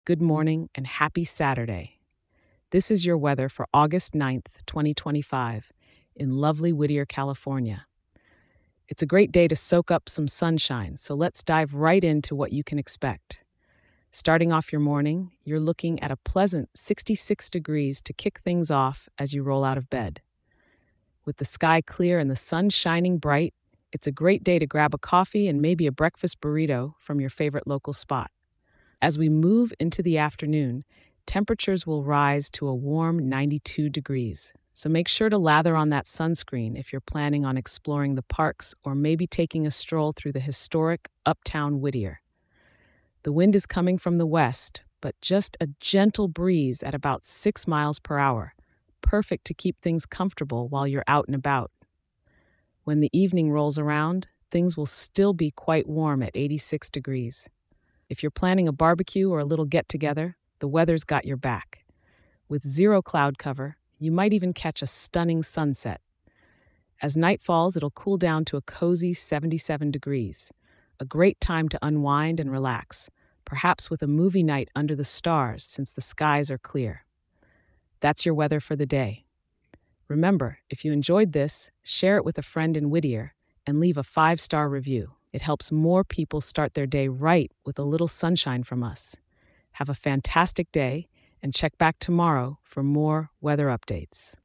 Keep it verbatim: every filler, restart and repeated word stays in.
Good morning and happy Saturday. This is your weather for August ninth, twenty twenty-five, in lovely Whittier, California. It's a great day to soak up some sunshine, so let's dive right into what you can expect. Starting off your morning, you're looking at a pleasant sixty-six degrees to kick things off as you roll out of bed. With the sky clear and the sun shining bright, it's a great day to grab a coffee and maybe a breakfast burrito from your favorite local spot. As we move into the afternoon, temperatures will rise to a warm ninety-two degrees. So make sure to lather on that sunscreen if you're planning on exploring the parks or maybe taking a stroll through the historic Uptown Whittier. The wind is coming from the west, but just a gentle breeze at about six miles per hour, perfect to keep things comfortable while you're out and about. When the evening rolls around, things will still be quite warm at eighty-six degrees. If you're planning a barbecue or a little get-together, the weather's got your back. With zero cloud cover, you might even catch a stunning sunset. As night falls, it'll cool down to a cozy seventy-seven degrees. A great time to unwind and relax, perhaps with a movie night under the stars since the skies are clear. That's your weather for the day. Remember, if you enjoyed this, share it with a friend in Whittier and leave a five-star review. It helps more people start their day right with a little sunshine from us. Have a fantastic day and check back tomorrow for more weather updates.